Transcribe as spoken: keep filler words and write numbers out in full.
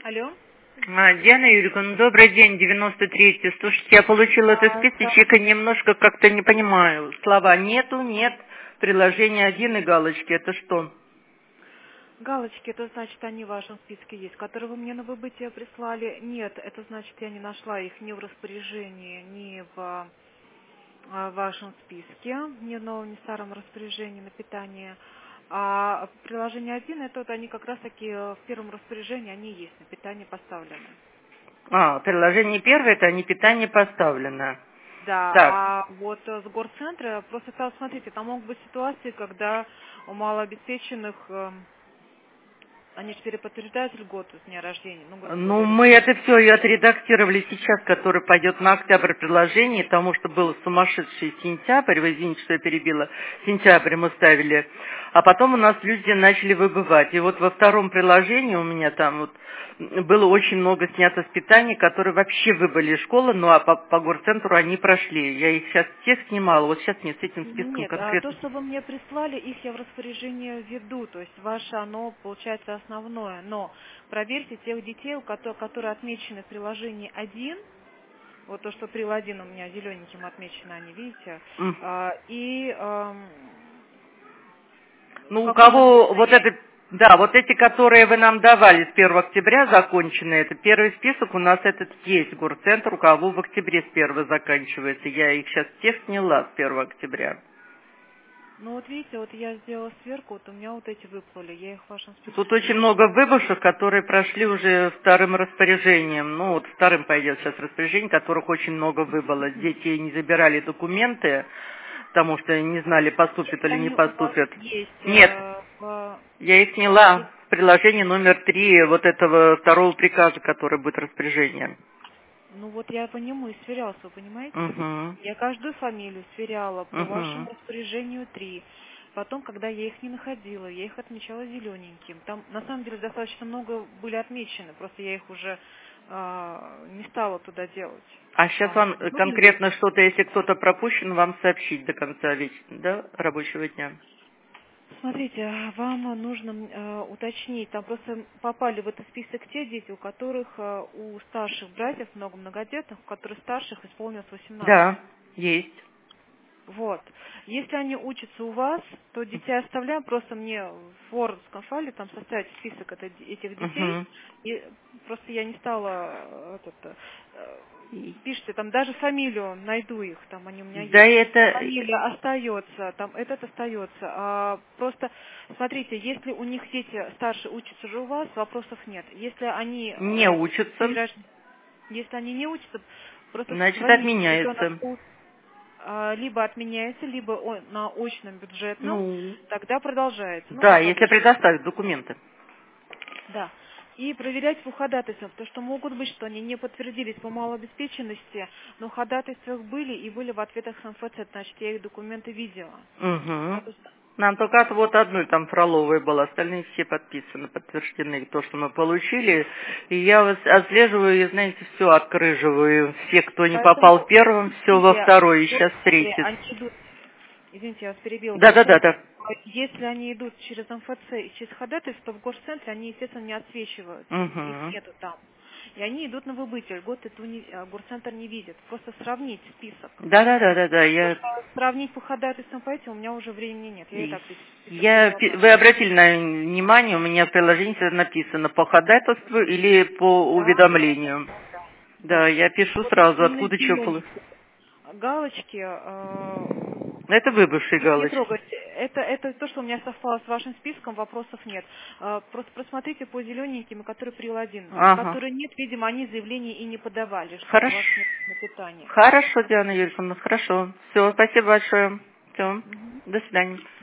Алло. А, Диана Юрьевна, добрый день, девяносто третий. Слушайте, я получила этот А, списочек и немножко как-то не понимаю. Слова нету, нет, приложение один и галочки, это что? галочки, это значит, они в вашем списке есть, которые вы мне на выбытие прислали. Нет, это значит, я не нашла их ни в распоряжении, ни в а, вашем списке, ни в новом, ни в старом распоряжении на питание. А приложение один, это вот они как раз таки в первом распоряжении, они есть, на питание поставлены. А, приложение первое, это не питание поставлено. Да, Так, а вот э, с горцентра, просто там, смотрите, там могут быть ситуации, когда у малообеспеченных, эм, они же переподтверждают льготу с дня рождения, ну, грубо ну говоря. мы это все и отредактировали сейчас, который пойдет на октябрь приложение, потому что был сумасшедший сентябрь, вы извините, что я перебила, сентябрь мы ставили, а потом у нас люди начали выбывать. И вот во втором приложении у меня там вот было очень много снято с питания, которые вообще выбыли из школы, ну а по, по горцентру они прошли. Я их сейчас всех снимала, вот сейчас мне с этим списком Нет, а то, конкретно. что вы мне прислали, их я в распоряжение введу, то есть ваше оно получается основное, но проверьте тех детей, у кото- которые отмечены в приложении один, вот то, что прил один у меня зелененьким отмечено, они, видите, М. а, и ам, в Ну, у каком году кого вот стоят. это, да, вот эти, которые вы нам давали с первого октября законченные, это первый список у нас этот есть, горцентр, у кого в октябре с первого заканчивается. Я их сейчас всех сняла с первого октября. Ну вот видите, вот я сделала сверку, вот у меня вот эти выплыли, я их в вашем Тут списочке очень вижу. много выбывших, которые прошли уже вторым распоряжением. Ну, вот вторым пойдет сейчас распоряжение, которых очень много выбыло. Дети не забирали документы, потому что не знали, поступят или не Они у вас поступят. есть Нет, э, в я их сняла в приложении номер три вот этого второго приказа, который будет распоряжение. Ну вот я по нему и сверялась, вы понимаете? Угу, Я каждую фамилию сверяла по вашему угу. распоряжению три. Потом, когда я их не находила, я их отмечала зелененьким. Там на самом деле достаточно много были отмечены, просто я их уже а, не стала туда делать. А сейчас Там вам уже были. конкретно что-то, если кто-то пропущен, вам сообщить до конца вечера, да, рабочего дня? Смотрите, вам нужно э, уточнить, там просто попали в этот список те дети, у которых э, у старших братьев, много многодетных, у которых старших исполнилось восемнадцать. Да, есть. Вот. Если они учатся у вас, то детей оставляем, просто мне в вордовском файле там составить список это- этих детей. Угу. И просто я не стала э, этот, э, пишите, там даже фамилию найду их, там они у меня Да есть. это... Фамилия остается, там этот остается. А просто смотрите, если у них дети старше учатся же у вас, вопросов нет. Если они Не э, учатся, перерож- если они не учатся, просто значит сравните, ребенок отменяется. а, либо отменяется, либо о- на очном бюджетном, Ну, тогда продолжается. Ну, да, как если обычно. предоставить документы. Да. И проверять по ходатайствам, потому что могут быть, что они не подтвердились по малообеспеченности, но ходатайства их были и были в ответах с МФЦ, значит, я их документы видела. Угу. Это с- Нам только от вот одной там Фроловой было, остальные все подписаны, подтверждены, то, что мы получили. И я вот отслеживаю, и, знаете, все открыживаю. Все, кто не попал в Поэтому, первом, все во видите, второй, и в сейчас в горцентре третий. они идут, извините, я вас перебила, в горцентре, Да-да-да-да. если они идут через МФЦ и через ходатайство, в горцентре они, естественно, не отсвечиваются, их Угу. нету там. И они идут на выбытие, льгот эту не- а, горцентр не видит. Просто сравнить список. Да-да-да-да-да. Потому Я, что сравнить по ходатайствам по этим у меня уже времени нет. Я и так весь список я, видела пи- так. вы обратили на внимание, у меня в приложении всегда написано по ходатайству или по Да, да, да, уведомлению. да, да. Да, Да. я пишу Вот сразу, именно откуда что получилось. зелененькие галочки, э, Это выбывшие их не галочки. трогать. Это, это то, что у меня совпало с вашим списком, вопросов нет. Э, Просто просмотрите по зелененьким, которые прил один. Ага. Которые нет, видимо, они заявления и не подавали, что у Хорошо. вас нет на питание. Хорошо, Диана Юрьевна, хорошо. Все, спасибо большое. Все. Мгм. До свидания.